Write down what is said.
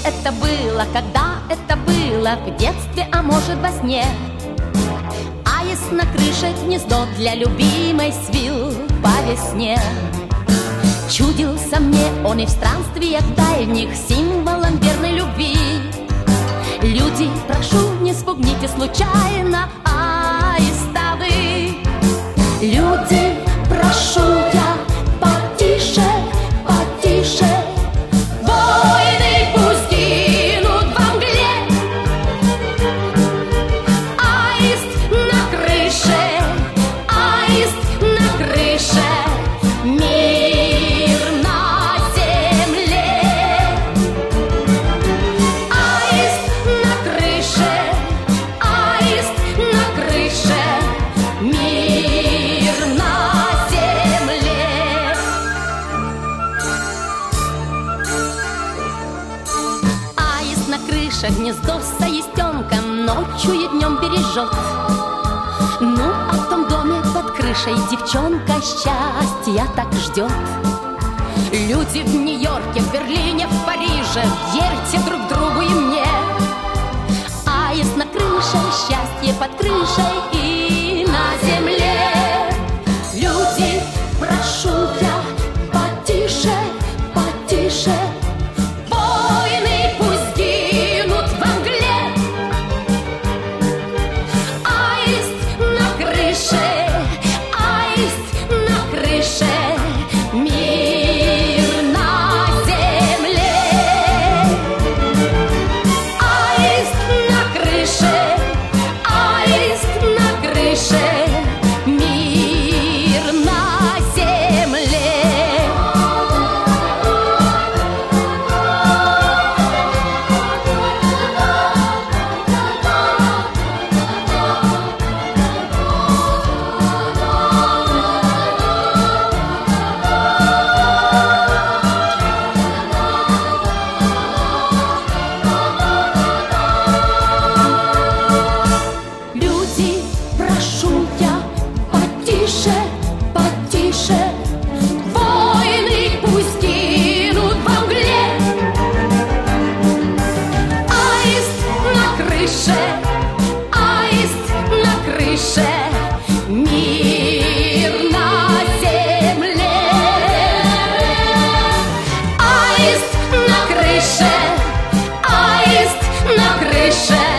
это было, когда это было, в детстве, а может во сне. Аист на крыше гнездо для любимой свил по весне. Чудился мне он и в странствиях дальних символом верной любви. Люди, прошу, не спугните случайно аиста вы. Люди, прошу я, потише, потише. Войны пусть гинут во мгле. Аист на крыше, аист на крыше. Мир на земле. Аист на крыше, аист на крыше. Мир на земле. Аист на крыше гнездо с аистенком ночью и днем бережет. Ну, а в том доме под крышей девчонка счастья так ждет. Люди в Нью-Йорке, в Берлине, в Париже, верьте друг другу и мне. Аист на крыше, счастье под крышей и на земле. Люди, прошу я, потише, потише. Войны пусть гинут во мгле. Аист на крыше, аист на крыше. Мир на земле. Аист на крыше, аист на крыше. Мир на земле. Люди, прошу я, потише, потише. Войны пусть гинут во мгле. Аист на крыше, аист на крыше. Мир на земле. Аист на крыше, аист на крыше.